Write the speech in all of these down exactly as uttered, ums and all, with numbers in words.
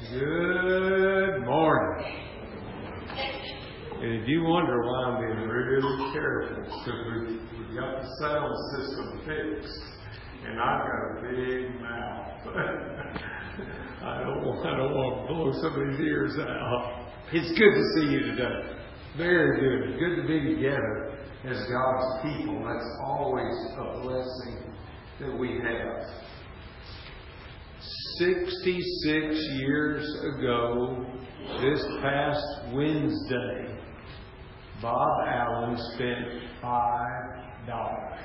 Good morning. And if you wonder why I'm being really careful, it's because we've, we've got the sound system fixed, and I've got a big mouth. I don't want, I don't want to blow somebody's ears out. It's good to see you today. Very good. Good to be together as God's people. That's always a blessing that we have. sixty-six years ago, this past Wednesday, Bob Allen spent five dollars.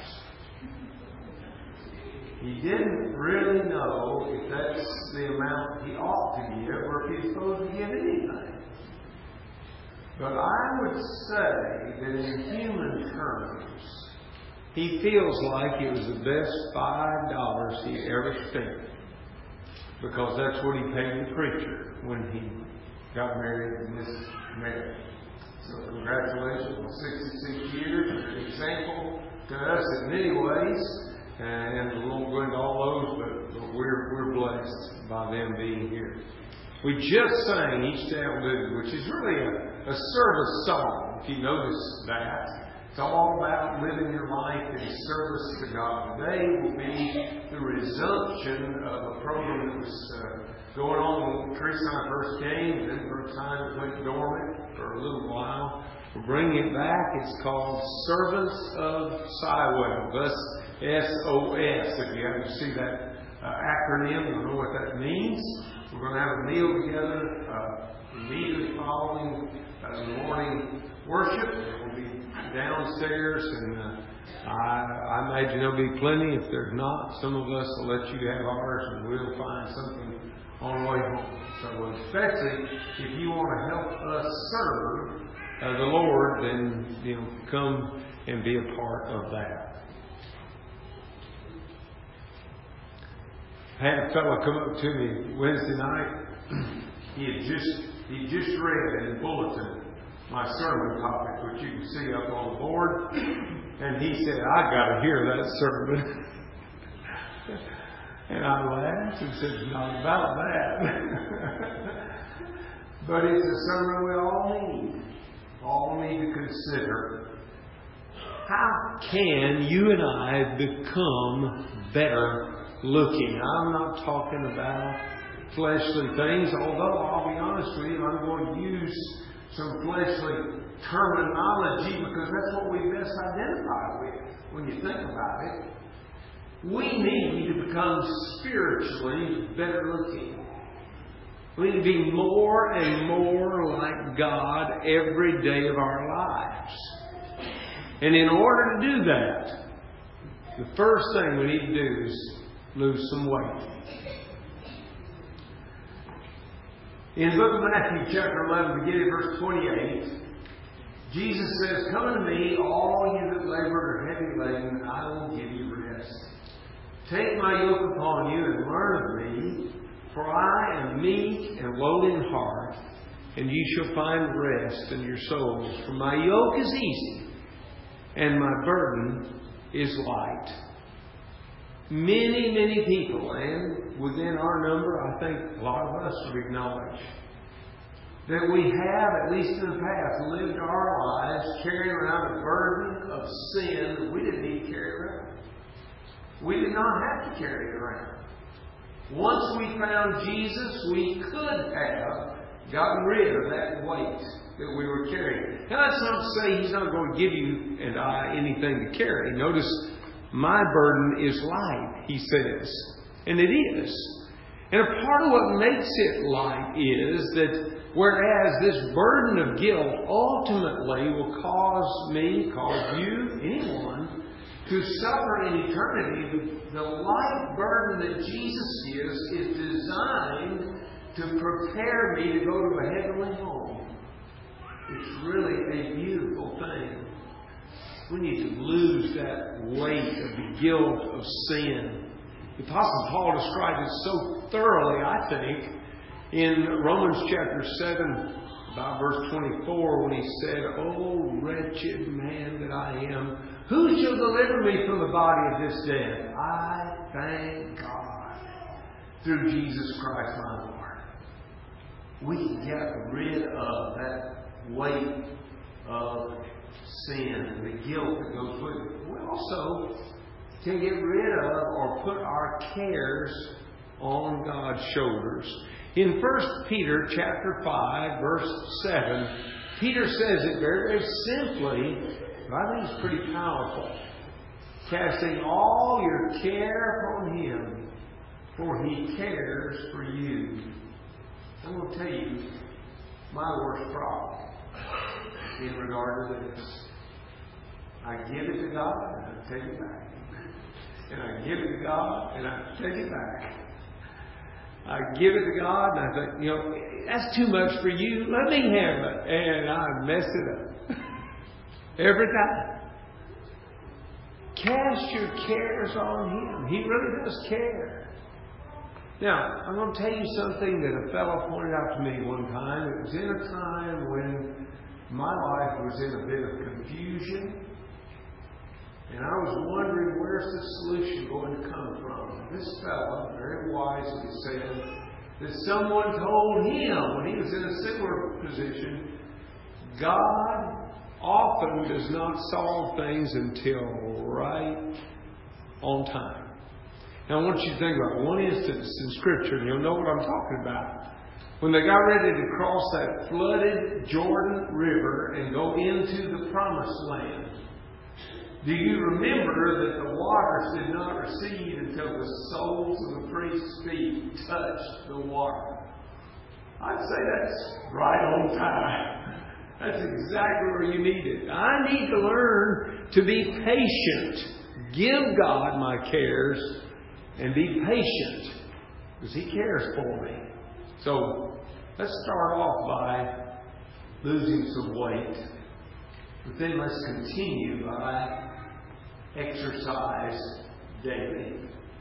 He didn't really know if that's the amount he ought to give or if he's supposed to give anything. But I would say that in human terms, he feels like it was the best five dollars he ever spent. Because that's what he paid the preacher when he got married to Missus Mary. So congratulations on sixty-six years. An example to us in many ways. And we won't go into all those, but, but we're, we're blessed by them being here. We just sang Each Day I'll Do, which is really a, a service song, if you notice that. It's all about living your life in service to God. Today will be the resumption of a program that was uh, going on when Teresa and I first came, and then for a time it went dormant for a little while. We're bringing it back. It's called Servants of Sywell. Thus S O S. If you happen to see that uh, acronym, you'll know what that means. We're going to have a meal together uh, immediately following uh, the morning worship. We'll be downstairs, and uh, I, I imagine there'll be plenty. If there's not, some of us will let you have ours, and we'll find something on the way home. So especially if you want to help us serve uh, the Lord, then you know, come and be a part of that. I had a fellow come up to me Wednesday night. He had just he just read in the bulletin my sermon topic, which you can see up on the board, and he said, "I got to hear that sermon." And I laughed and said, "Not about that." But it's a sermon we all need, all need to consider. How can you and I become better looking? I'm not talking about fleshly things, although I'll be honest with you, I'm going to use some fleshly terminology because that's what we best identify with when you think about it. We need to become spiritually better looking. We need to be more and more like God every day of our lives. And in order to do that, the first thing we need to do is lose some weight. In the book of Matthew, chapter eleven, beginning verse twenty-eight, Jesus says, "Come unto me, all you that labor and are heavy laden, and I will give you rest. Take my yoke upon you and learn of me, for I am meek and lowly in heart, and you shall find rest in your souls. For my yoke is easy, and my burden is light." Many, many people, and within our number, I think a lot of us would acknowledge that we have, at least in the past, lived our lives carrying around a burden of sin that we didn't need to carry around. We did not have to carry it around. Once we found Jesus, we could have gotten rid of that weight that we were carrying. Now, that's not to say He's not going to give you and I anything to carry. Notice, my burden is light, He says. And it is. And a part of what makes it light is that whereas this burden of guilt ultimately will cause me, cause you, anyone, to suffer in eternity, the, the light burden that Jesus gives is designed to prepare me to go to a heavenly home. It's really a beautiful thing. We need to lose that weight of the guilt of sin. The Apostle Paul described it so thoroughly, I think, in Romans chapter seven, about verse twenty-four, when he said, "O wretched man that I am, who shall deliver me from the body of this death? I thank God through Jesus Christ my Lord." we can get rid of that weight of sin and the guilt that goes with it. We also can get rid of or put our cares on God's shoulders. In First Peter chapter five, verse seven, Peter says it very, very simply, but I think it's pretty powerful. Casting all your care upon Him, for He cares for you. I'm going to tell you my worst problem in regard to this. I give it to God and I take it back. And I give it to God and I take it back. I give it to God and I think, you know, that's too much for you. Let me have it. And I mess it up. Every time. Cast your cares on Him. He really does care. Now, I'm going to tell you something that a fellow pointed out to me one time. It was in a time when my life was in a bit of confusion. And I was wondering, where's the solution going to come from? This fellow very wisely said that someone told him when he was in a similar position, God often does not solve things until right on time. Now I want you to think about one instance in Scripture, and you'll know what I'm talking about. When they got ready to cross that flooded Jordan River and go into the Promised Land, do you remember that the waters did not recede until the soles of the priest's feet touched the water? I'd say that's right on time. That's exactly where you need it. I need to learn to be patient. Give God my cares and be patient because He cares for me. So let's start off by losing some weight. But then let's continue by exercise daily.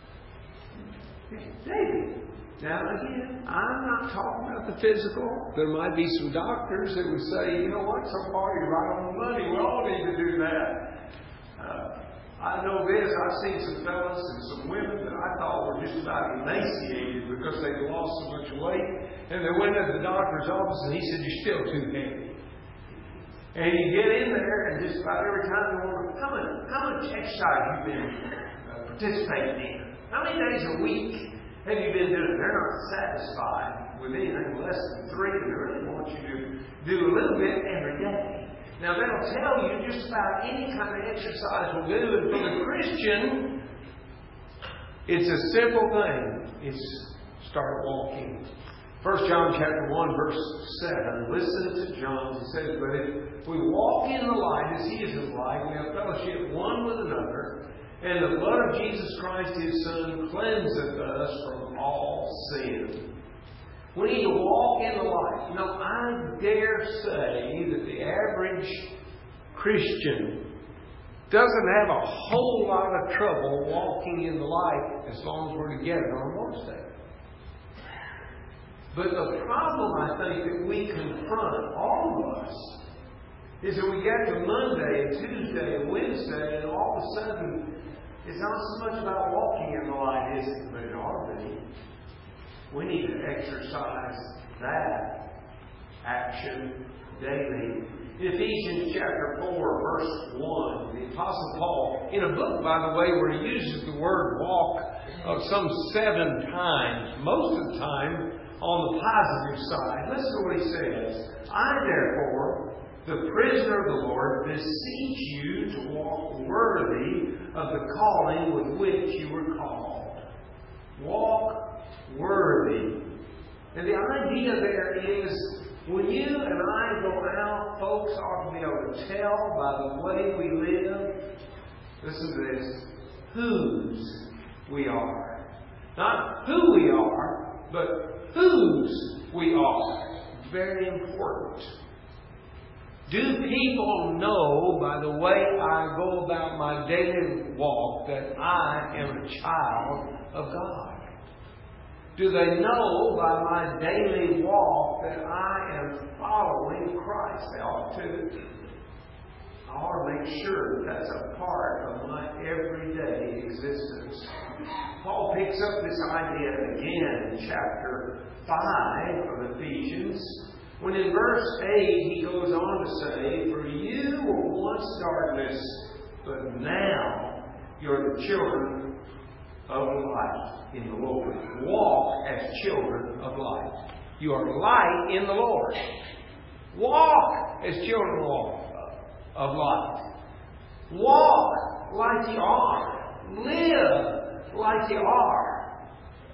Daily. Now again, I'm not talking about the physical. There might be some doctors that would say, you know what, so far you're right on the money. We all need to do that. Uh, I know this. I've seen some fellas and some women that I thought were just about emaciated because they'd lost so much weight. And they went to the doctor's office and he said, you're still too heavy. And you get in there and just about every time they want to, how much, how much exercise have you been uh, participating in? How many days a week have you been doing? They're not satisfied with anything less than three. And they really want you to do a little bit every day. Now they'll tell you just about any kind of exercise will do. And for the Christian, it's a simple thing. It's start walking. First John chapter one, verse seven. Listen to John. He says, but if we walk in the light as He is in the light, we have fellowship one with another, and the blood of Jesus Christ, His Son, cleanseth us from all sin. We need to walk in the light. You know, I dare say that the average Christian doesn't have a whole lot of trouble walking in the light as long as we're together on Lord's Day. But the problem, I think, that we confront, all of us, is that we get to Monday and Tuesday and Wednesday, and all of a sudden, it's not so much about walking in the light, is it? But it ought to be. We need to exercise that action daily. In Ephesians chapter four, verse one, the Apostle Paul, in a book, by the way, where he uses the word walk of some seven times, most of the time on the positive side. Listen to what he says. I, therefore, the prisoner of the Lord, beseech you to walk worthy of the calling with which you were called. Walk worthy. And the idea there is, when you and I go out, folks ought to be able to tell by the way we live, listen to this, whose we are. Not who we are, but whose we are. Very important. Do people know by the way I go about my daily walk that I am a child of God? Do they know by my daily walk that I am following Christ? They ought to. I ought to make sure that that's a part of my everyday existence. Paul Paul picks up this idea again in chapter five of Ephesians, when in verse eight he goes on to say, "For you were once darkness, but now you're the children of light in the Lord. Walk as children of light." You are light in the Lord. Walk as children of light. Walk like you are. Live like you are.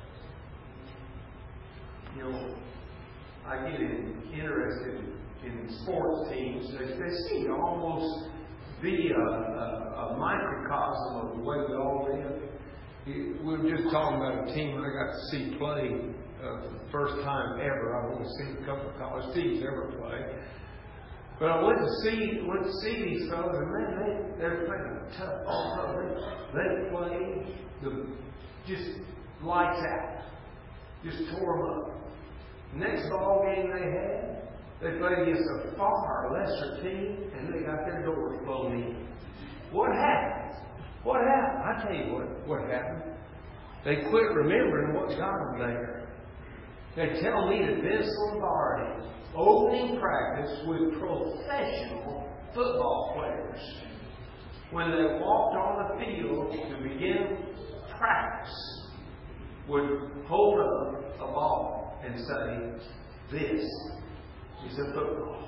You know, I get interested in sports teams. They, they seem to almost be a, a, a microcosm of the way we all live. We were just talking about a team I got to see play uh, for the first time ever. I've only seen a couple of college teams ever play. But I went to see went to see these fellas, and man, they they're playing a tough ball. They they play the just lights out, just tore them up. Next ball game they had, they played against a far lesser team, and they got their doors blown in. What happened? What happened? I tell you what, what happened. They quit remembering what got them there. They tell me that Vince Lombardi opening practice with professional football players, when they walked on the field to begin practice, would hold up a ball and say, "This is a football."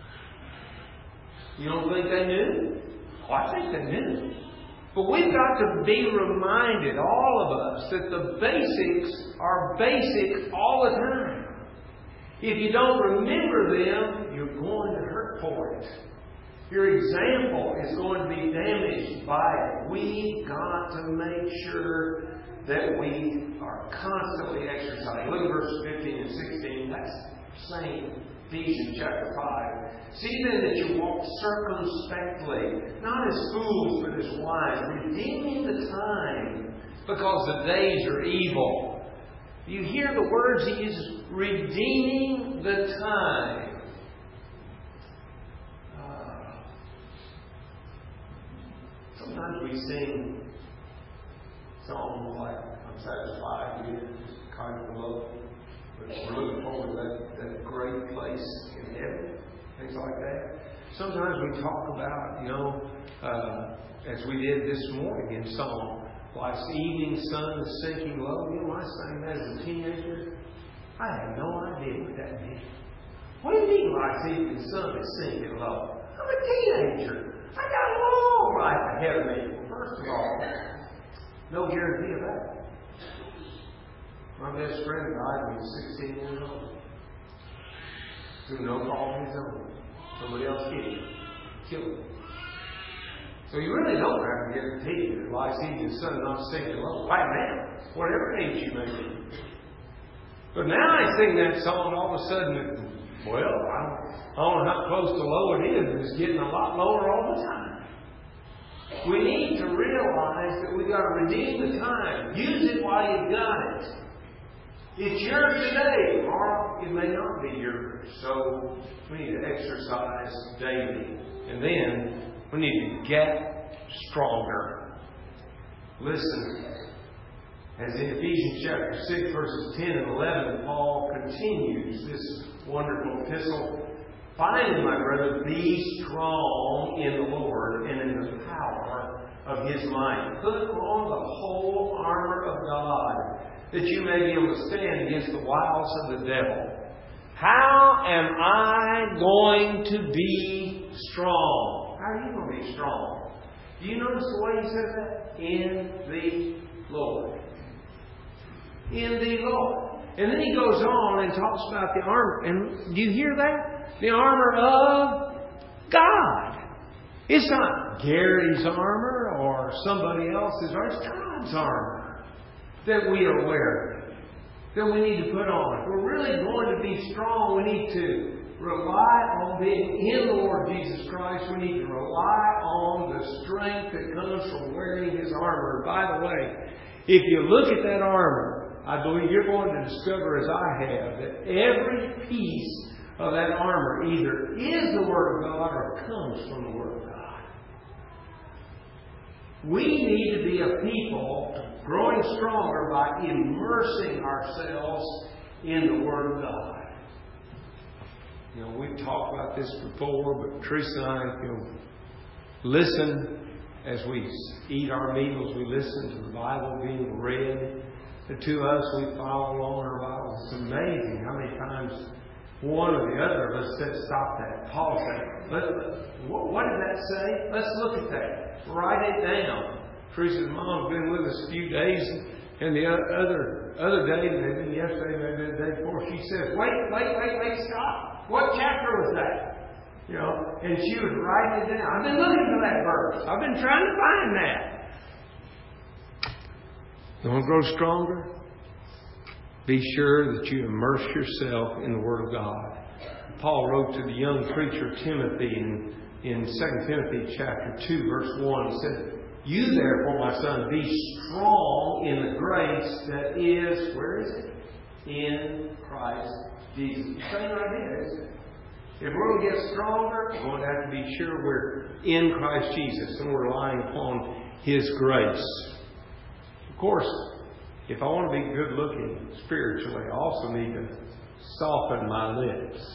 You don't think they knew? Oh, I think they knew. But we've got to be reminded, all of us, that the basics are basic all the time. If you don't remember them, you're going to hurt for it. Your example is going to be damaged by it. We've got to make sure that we are constantly exercising. Look at verses fifteen and sixteen. That's same Ephesians chapter five. "See then that you walk circumspectly, not as fools but as wise, redeeming the time, because the days are evil." You hear the words he uses, redeeming the time. Uh, sometimes we sing songs like, "I'm satisfied with this kind of love, but we're looking forward to that, that great place in heaven," things like that. Sometimes we talk about, you know, uh, as we did this morning in song, "Life's evening sun is sinking low." You know, I sang that as a teenager. I had no idea what that meant. What do you mean life's evening sun is sinking low? I'm a teenager. I got a long life ahead of me. Well, first of all, no guarantee of that. My best friend died when he was sixteen years old. Through no fault of his own. Somebody else hit him. Killed him. So you really don't have to guarantee that life's evening sun is not sinking low right now, whatever age you may be. But now I sing that song, and all of a sudden, it, well, I don't, I don't know how close to low it is, but it's getting a lot lower all the time. We need to realize that we've got to redeem the time. Use it while you've got it. It's yours today. Tomorrow it may not be yours. So we need to exercise daily. And then we need to get stronger. Listen. As in Ephesians chapter six, verses ten and eleven, Paul continues this wonderful epistle. "Finally, my brother, be strong in the Lord and in the power of His might. Put on the whole armor of God, that you may be able to stand against the wiles of the devil." How am I going to be strong? How are you going to be strong? Do you notice the way he says that? In the Lord. In the Lord. And then he goes on and talks about the armor. And do you hear that? The armor of God. It's not Gary's armor or somebody else's armor. It's God's armor that we are wearing, that we need to put on. If we're really going to be strong, we need to rely on being in the Lord Jesus Christ. We need to rely on the strength that comes from wearing His armor. By the way, if you look at that armor, I believe you're going to discover, as I have, that every piece of that armor either is the Word of God or comes from the Word of God. We need to be a people growing stronger by immersing ourselves in the Word of God. You know, we've talked about this before, but Teresa and I, you know, listen as we eat our meals. We listen to the Bible being read to us. We follow along our Bible. It's amazing how many times one or the other of us said, "Stop that, pause that. Let, let, what, what did that say? Let's look at that. Write it down." Teresa's mom's been with us a few days, and the other other day, maybe yesterday, maybe the day before, she says, "Wait, wait, wait, wait, stop. What chapter was that?" You know, and she was writing it down. I've been looking for that verse. I've been trying to find that. You want to grow stronger? Be sure that you immerse yourself in the Word of God. Paul wrote to the young preacher Timothy in, in Second Timothy chapter two, verse one. He said, "You therefore, my son, be strong in the grace that is," where is it? "In Christ Jesus." Same idea, isn't it? If we're going to get stronger, we're going to have to be sure we're in Christ Jesus and we're relying upon His grace. Of course, if I want to be good looking spiritually, I also need to soften my lips.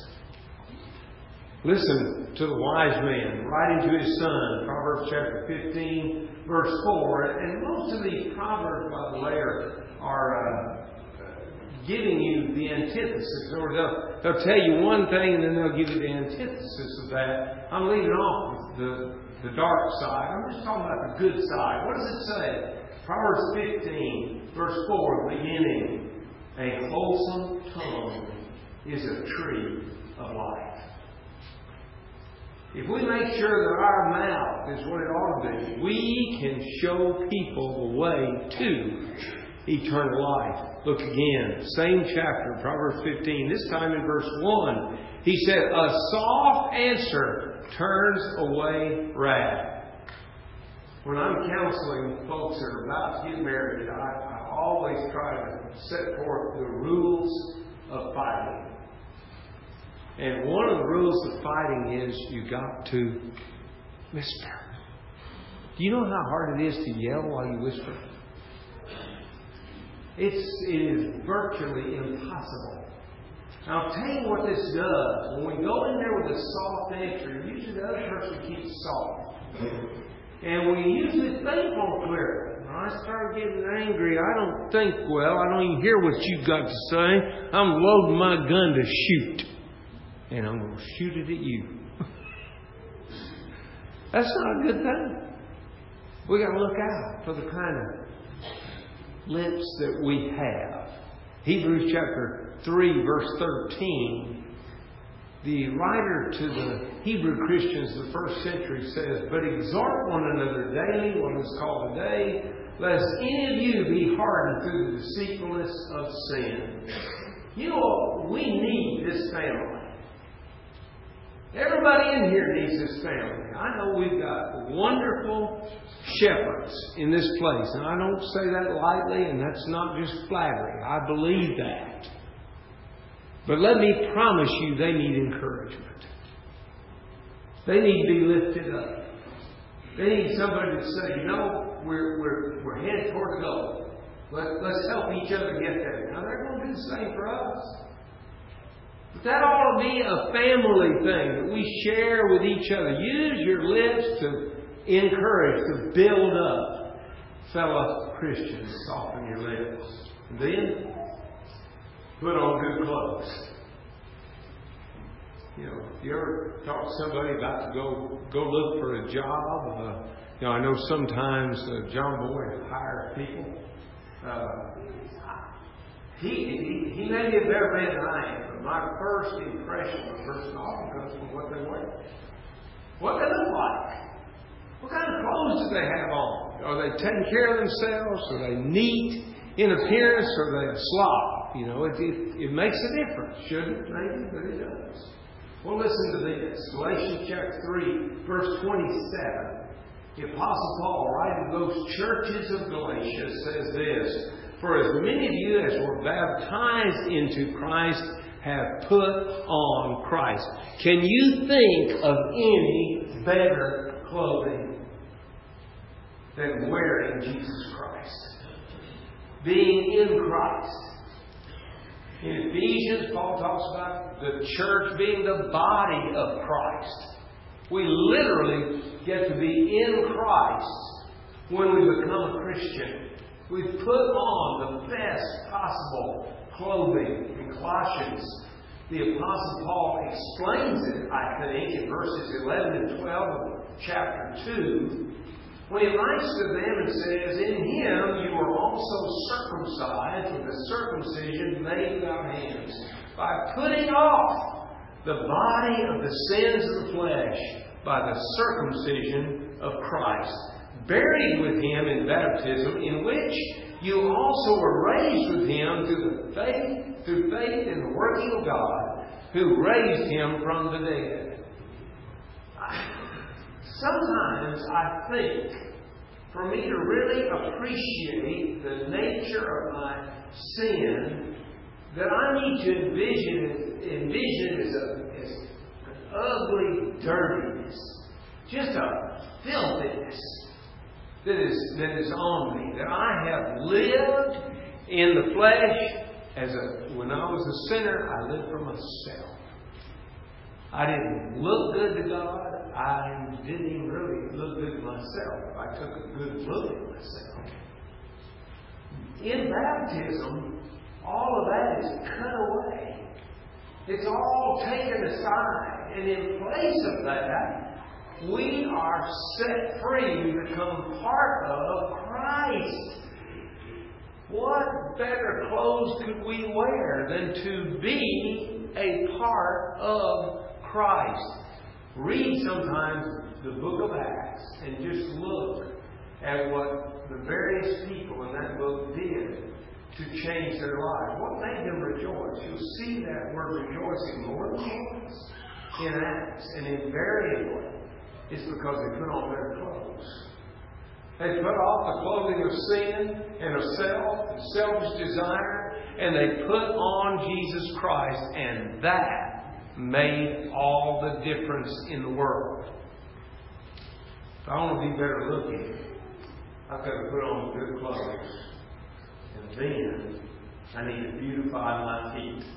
Listen to the wise man writing to his son, Proverbs chapter fifteen, verse four. And most of these proverbs, by the way, are, are uh, giving you the antithesis. Or they'll, they'll tell you one thing and then they'll give you the antithesis of that. I'm leaving off the, the dark side. I'm just talking about the good side. What does it say? Proverbs fifteen, verse four, beginning, "A wholesome tongue is a tree of life." If we make sure that our mouth is what it ought to be, we can show people the way to eternal life. Look again, same chapter, Proverbs fifteen, this time in verse one. He said, "A soft answer turns away wrath." When I'm counseling folks that are about to get married, I, I always try to set forth the rules of fighting. And one of the rules of fighting is you got to whisper. Do you know how hard it is to yell while you whisper? It's, it is virtually impossible. And I'll tell you what this does. When we go in there with a soft answer, usually the other person keeps soft. And we usually think more clearly. When I start getting angry, I don't think well. I don't even hear what you've got to say. I'm loading my gun to shoot. And I'm going to shoot it at you. That's not a good thing. We got to look out for the kind of lips that we have. Hebrews chapter three, verse thirteen. The writer to the Hebrew Christians of the first century says, "But exhort one another daily," what is called today, "lest any of you be hardened through the deceitfulness of sin." You know, we need this family. Everybody in here needs this family. I know we've got wonderful shepherds in this place. And I don't say that lightly, and that's not just flattery. I believe that. But let me promise you, they need encouragement. They need to be lifted up. They need somebody to say, you know, we're, we're, we're headed toward the goal. Let, let's help each other get there. Now, they're going to do the same for us. But that ought to be a family thing that we share with each other. Use your lips to encourage, to build up fellow Christians. Soften your lips. And then, put on good clothes. You know, if you ever talk to somebody about to go go look for a job, uh, you know, I know sometimes uh, John Boyd hires people. Uh, he, he he may be a better man than I am, but my first impression of a person often comes from what they wear, what they look like, what kind of clothes do they have on? Are they taking care of themselves? Are they neat in appearance? Or are they a slob? You know, it, it, it makes a difference, shouldn't it? Maybe, but it does. Well, listen to this. Galatians chapter three, verse twenty-seven. The Apostle Paul, writing to those churches of Galatia, says this: "For as many of you as were baptized into Christ have put on Christ." Can you think of any better clothing than wearing Jesus Christ? being in Christ. In Ephesians, Paul talks about the church being the body of Christ. We literally get to be in Christ when we become a Christian. We put on the best possible clothing. In Colossians, the Apostle Paul explains it, I think, in verses eleven and twelve of chapter two, when he writes to them and says, "In Him you are also circumcised with a circumcision made without hands, by putting off the body of the sins of the flesh by the circumcision of Christ, buried with Him in baptism, in which you also were raised with Him through the faith, through faith in the working of God, who raised Him from the dead." Sometimes I think, for me to really appreciate the nature of my sin, that I need to envision it, envision it as, a, as an ugly dirtiness, just a filthiness that is that is on me. That I have lived in the flesh as a when I was a sinner, I lived for myself. I didn't look good to God. I didn't even really look good to myself. I took a good look at myself. In baptism, all of that is cut away. It's all taken aside. And in place of that, we are set free to become part of Christ. What better clothes could we wear than to be a part of Christ? Read sometimes the book of Acts and just look at what the various people in that book did to change their lives. What made them rejoice? You'll see that word rejoicing more than once in Acts. And invariably, it's because they put on better clothes. They put off the clothing of sin and of self and selfish desire, and they put on Jesus Christ, and that made all the difference in the world. If I want to be better looking, I've got to put on good clothes. And then I need to beautify my feet.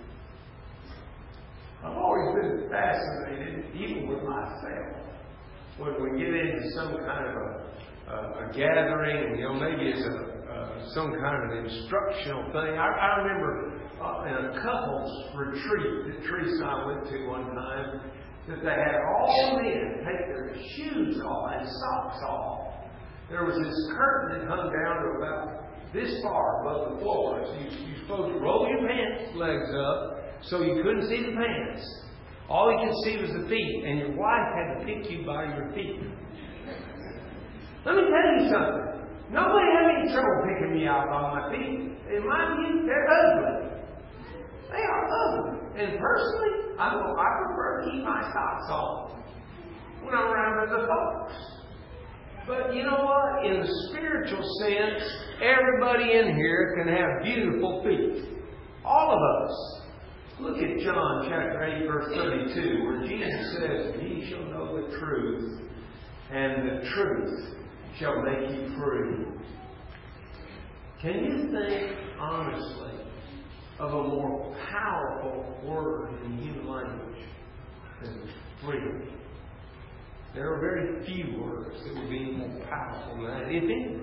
I've always been fascinated, even with myself, when we get into some kind of a, a, a gathering, and you know, maybe it's a Uh, some kind of instructional thing. I, I remember uh, in a couple's retreat that Teresa and I went to one time, that they had all men take their shoes off and socks off. There was this curtain that hung down to about this far above the floor. So you, you're supposed to roll your pants legs up so you couldn't see the pants. All you could see was the feet, and your wife had to pick you by your feet. Let me tell you something. Nobody had any trouble picking me out by my feet. In my view, they're ugly. They are ugly. And personally, I, I prefer to keep my socks on when I'm around other folks. But you know what? In the spiritual sense, everybody in here can have beautiful feet. All of us. Look at John chapter eight, verse thirty-two, where Jesus says, "Ye shall know the truth, and the truth shall make you free." Can you think, honestly, of a more powerful word in human language than freedom? There are very few words that would be more powerful than that, if any.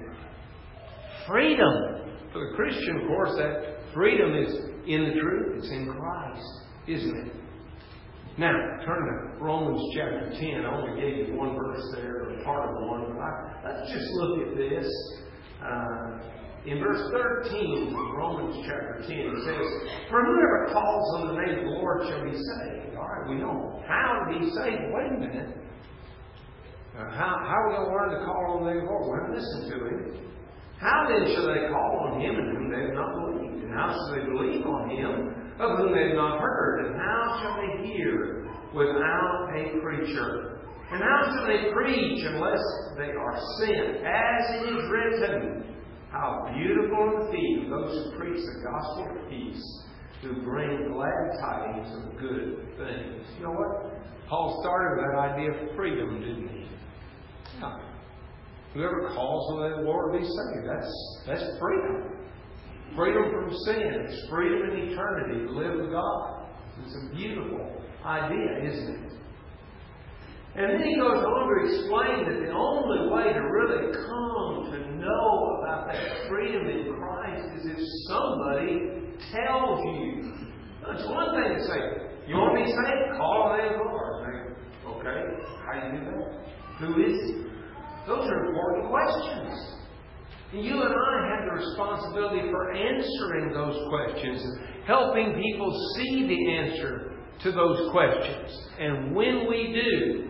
Freedom. For the Christian, of course, that freedom is in the truth. It's in Christ, isn't it? Now, turn to Romans chapter ten. I only gave you one verse there, or part of one, but I, let's just look at this. Uh, in verse thirteen of Romans chapter ten, it says, "For whoever calls on the name of the Lord shall be saved." All right, we know how to be saved. Wait a minute. Uh, how, how are we going to learn to call on the name of the Lord? Well, listen to Him. How then shall they call on Him in whom they have not believed? And how shall they believe on Him of whom they have not heard? And how shall they hear without a preacher? And how shall they preach unless they are sent? As it is written, how beautiful are the feet of those who preach the gospel of peace, who bring glad tidings of good things. You know what? Paul started with that idea of freedom, didn't he? Yeah. Whoever calls on the Lord will be saved. That's, that's freedom. freedom from sin. It's freedom in eternity to live with God. It's a beautiful idea, isn't it? And then he goes on to explain that the only way to really come to know about that freedom in Christ is if somebody tells you. Now, it's one thing to say, you want to be saved? Call on the name of the Lord. Okay, how do you do that? Who is He? Those are important questions. And you and I have the responsibility for answering those questions, helping people see the answer to those questions. And when we do,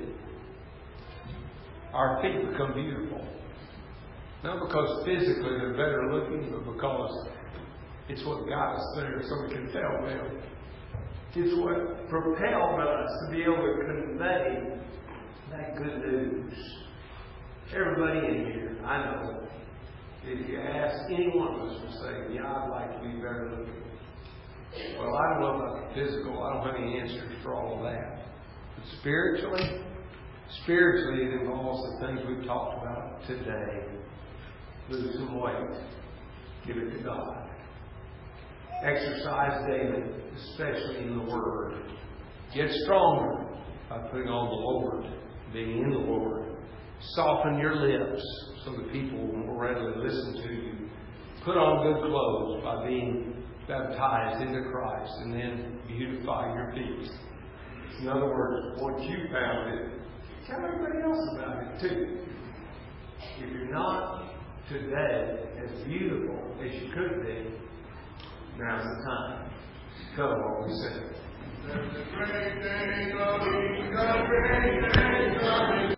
our feet become beautiful. Not because physically they're better looking, but because it's what got us there so we can tell them. It's what propelled us to be able to convey that good news. Everybody in here, I know, if you ask any one of us will say, yeah, I'd like to be better looking. Well, I don't know about the physical. I don't have any answers for all of that. But spiritually, spiritually it involves the things we've talked about today. Lose some weight. Give it to God. Exercise daily, especially in the Word. Get stronger by putting on the Lord, being in the Lord. Soften your lips so that people will more readily listen to you. Put on good clothes by being baptized into Christ, and then beautify your feet. In other words, once you found it, tell everybody else about it too. If you're not today as beautiful as you could be, now's the time. Come on, we sing. There's a great day coming, a great day coming.